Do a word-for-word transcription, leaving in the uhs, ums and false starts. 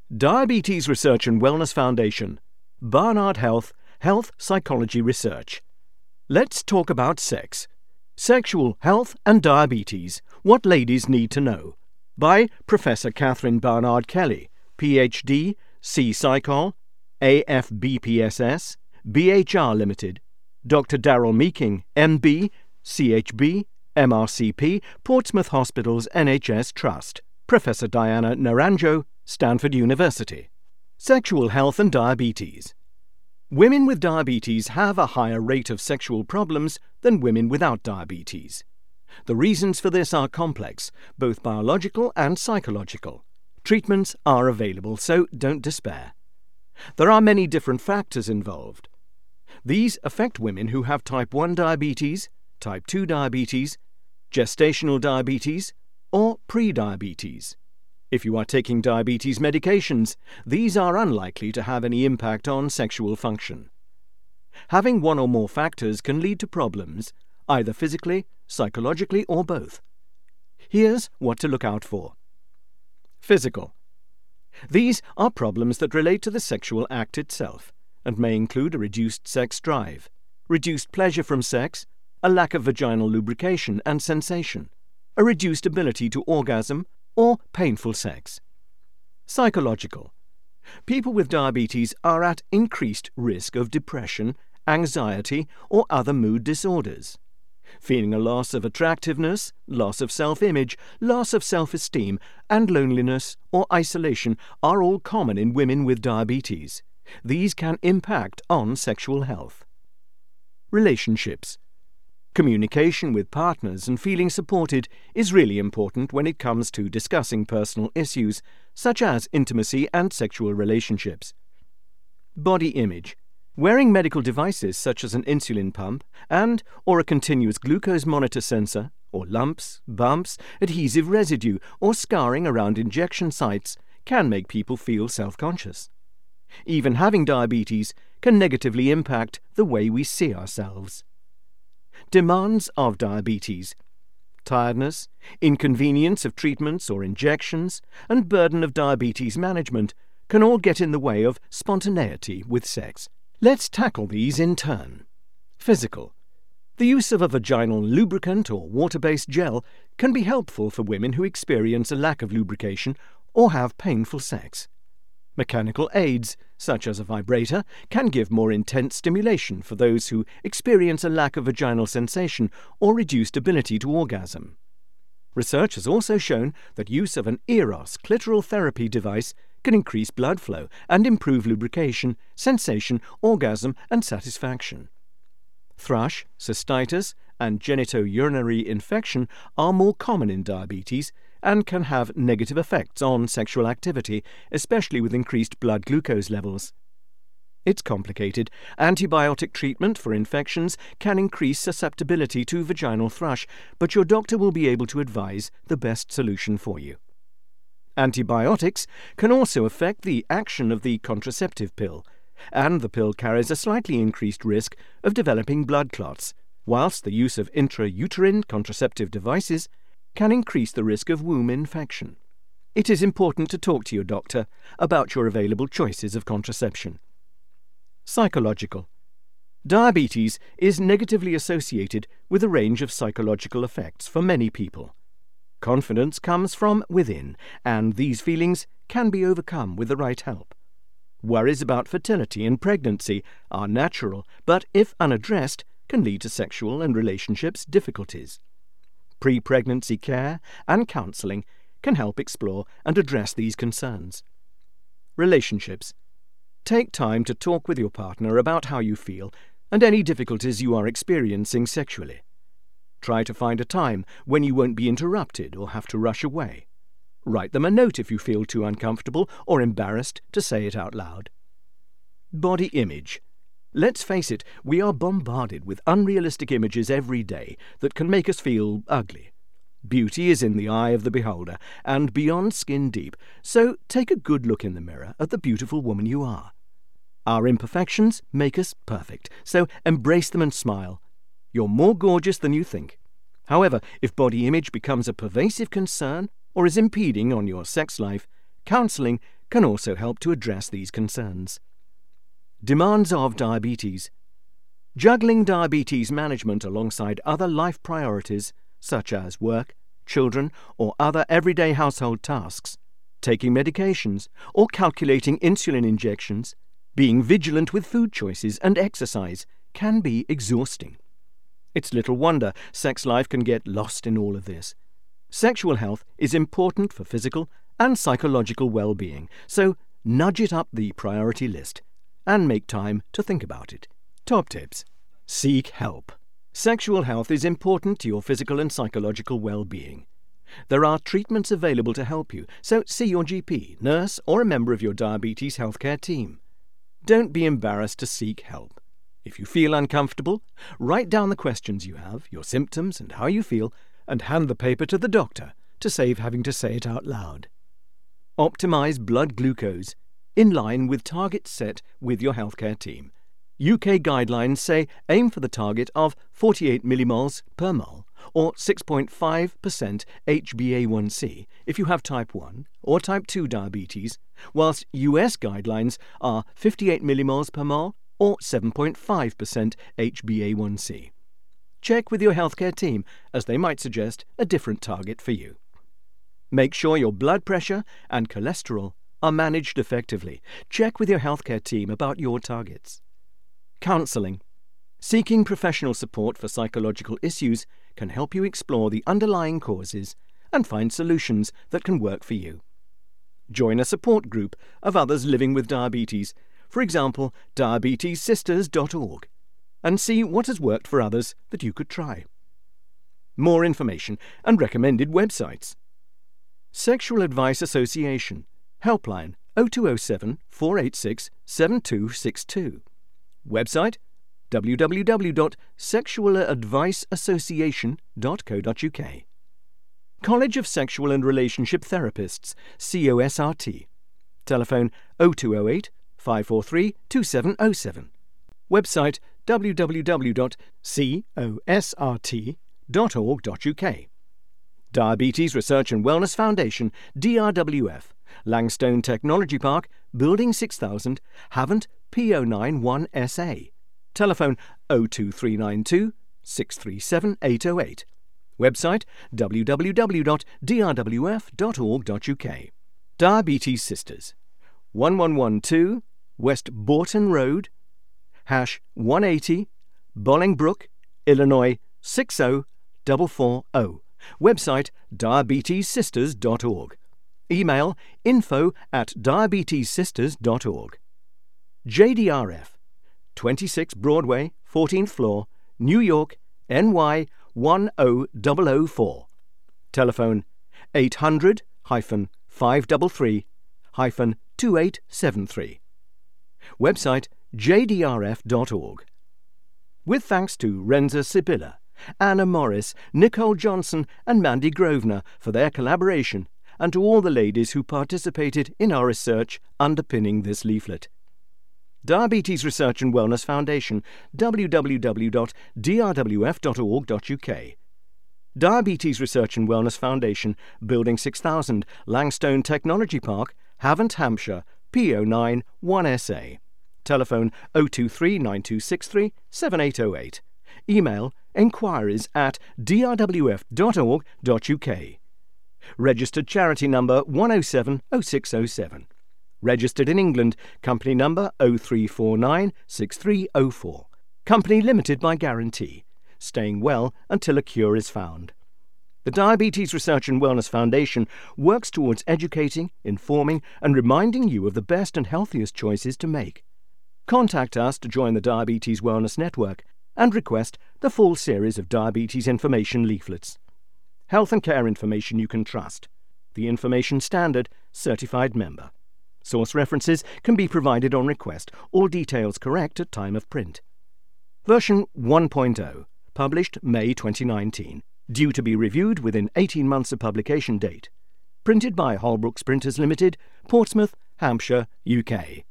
Diabetes Research and Wellness Foundation, Barnard Health, Health Psychology Research. Let's talk about sex. Sexual health and diabetes, what ladies need to know. By Professor Catherine Barnard Kelly, P H D, C Psychol, A F B P S S, B H R Limited. Doctor Daryl Meeking, M B, C H B, M R C P, Portsmouth Hospitals N H S Trust. Professor Diana Naranjo, Stanford University. Sexual health and diabetes. Women with diabetes have a higher rate of sexual problems than women without diabetes. The reasons for this are complex, both biological and psychological. Treatments are available, so don't despair. There are many different factors involved. These affect women who have type one diabetes, type two diabetes, gestational diabetes, or pre-diabetes. If you are taking diabetes medications, these are unlikely to have any impact on sexual function. Having one or more factors can lead to problems, either physically, psychologically, or both. Here's what to look out for. Physical. These are problems that relate to the sexual act itself, and may include a reduced sex drive, reduced pleasure from sex, a lack of vaginal lubrication and sensation, a reduced ability to orgasm, or painful sex. Psychological. People with diabetes are at increased risk of depression, anxiety, or other mood disorders. Feeling a loss of attractiveness, loss of self-image, loss of self-esteem, and loneliness or isolation are all common in women with diabetes. These can impact on sexual health. Relationships. Communication with partners and feeling supported is really important when it comes to discussing personal issues, such as intimacy and sexual relationships. Body image. Wearing medical devices such as an insulin pump and or a continuous glucose monitor sensor, or lumps, bumps, adhesive residue, or scarring around injection sites can make people feel self-conscious. Even having diabetes can negatively impact the way we see ourselves. Demands of diabetes. Tiredness, inconvenience of treatments or injections, and burden of diabetes management can all get in the way of spontaneity with sex. Let's tackle these in turn. Physical. The use of a vaginal lubricant or water-based gel can be helpful for women who experience a lack of lubrication or have painful sex. Mechanical aids, such as a vibrator, can give more intense stimulation for those who experience a lack of vaginal sensation or reduced ability to orgasm. Research has also shown that use of an Eros clitoral therapy device can increase blood flow and improve lubrication, sensation, orgasm, and satisfaction. Thrush, cystitis, and genitourinary infection are more common in diabetes and can have negative effects on sexual activity, especially with increased blood glucose levels. It's complicated. Antibiotic treatment for infections can increase susceptibility to vaginal thrush, but your doctor will be able to advise the best solution for you. Antibiotics can also affect the action of the contraceptive pill, and the pill carries a slightly increased risk of developing blood clots, whilst the use of intrauterine contraceptive devices can increase the risk of womb infection. It is important to talk to your doctor about your available choices of contraception. Psychological. Diabetes is negatively associated with a range of psychological effects for many people. Confidence comes from within, and these feelings can be overcome with the right help. Worries about fertility and pregnancy are natural, but if unaddressed, can lead to sexual and relationships difficulties. Pre-pregnancy care and counseling can help explore and address these concerns. Relationships. Take time to talk with your partner about how you feel and any difficulties you are experiencing sexually. Try to find a time when you won't be interrupted or have to rush away. Write them a note if you feel too uncomfortable or embarrassed to say it out loud. Body image. Let's face it, we are bombarded with unrealistic images every day that can make us feel ugly. Beauty is in the eye of the beholder and beyond skin deep, so take a good look in the mirror at the beautiful woman you are. Our imperfections make us perfect, so embrace them and smile. You're more gorgeous than you think. However, if body image becomes a pervasive concern or is impeding on your sex life, counseling can also help to address these concerns. Demands of diabetes. Juggling diabetes management alongside other life priorities, such as work, children, or other everyday household tasks, taking medications, or calculating insulin injections, being vigilant with food choices and exercise, can be exhausting. It's little wonder sex life can get lost in all of this. Sexual health is important for physical and psychological well-being, so nudge it up the priority list and make time to think about it. Top tips. Seek help. Sexual health is important to your physical and psychological well-being. There are treatments available to help you, so see your G P, nurse, or a member of your diabetes healthcare team. Don't be embarrassed to seek help. If you feel uncomfortable, write down the questions you have, your symptoms and how you feel, and hand the paper to the doctor to save having to say it out loud. Optimize blood glucose in line with targets set with your healthcare team. U K guidelines say aim for the target of forty-eight millimoles per mole or six point five percent H b A one c if you have type one or type two diabetes, whilst U S guidelines are fifty-eight millimoles per mole or seven point five percent H b A one c. Check with your healthcare team, as they might suggest a different target for you. Make sure your blood pressure and cholesterol are managed effectively. Check with your healthcare team about your targets. Counselling. Seeking professional support for psychological issues can help you explore the underlying causes and find solutions that can work for you. Join a support group of others living with diabetes, for example, diabetes sisters dot org, and see what has worked for others that you could try. More information and recommended websites. Sexual Advice Association, helpline oh two oh seven, four eight six, seven two six two. Website w w w dot sexual advice association dot co dot u k. College of Sexual and Relationship Therapists, C O S R T. Telephone oh two oh eight, five four three, two seven oh seven. Website w w w dot cosrt dot org dot u k. Diabetes Research and Wellness Foundation, D R W F, Langstone Technology Park, Building six thousand, Havant, P O nine one S A. Telephone oh two three nine two, six three seven, eight oh eight. Website w w w dot d r w f dot org dot u k. Diabetes Sisters, one one one two West Bourton Road, hash one eighty, Bolingbrook, Illinois six oh four four oh. Website diabetes sisters dot org. Email info at diabetes sisters dot org. J D R F, twenty-six Broadway, fourteenth floor, New York, N Y one oh zero zero four. Telephone eight hundred, five three three, two eight seven three. Website j d r f dot org. With thanks to Renza Sibilla, Anna Morris, Nicole Johnson and Mandy Grosvenor for their collaboration, and to all the ladies who participated in our research underpinning this leaflet. Diabetes Research and Wellness Foundation, w w w dot d r w f dot org dot u k. Diabetes Research and Wellness Foundation, Building six thousand, Langstone Technology Park, Havant, Hampshire, P O nine one S A. Telephone oh two three nine two six three, seven eight oh eight. Email enquiries at d r w f dot org dot u k. Registered charity number one oh seven oh six oh seven. Registered in England, company number oh three four nine six three oh four. Company limited by guarantee. Staying well until a cure is found. The Diabetes Research and Wellness Foundation works towards educating, informing and reminding you of the best and healthiest choices to make. Contact us to join the Diabetes Wellness Network and request the full series of diabetes information leaflets. Health and care information you can trust. The Information Standard Certified Member. Source references can be provided on request, all details correct at time of print. Version one point oh, published May twenty nineteen, due to be reviewed within eighteen months of publication date. Printed by Holbrooks Printers Limited, Portsmouth, Hampshire, U K.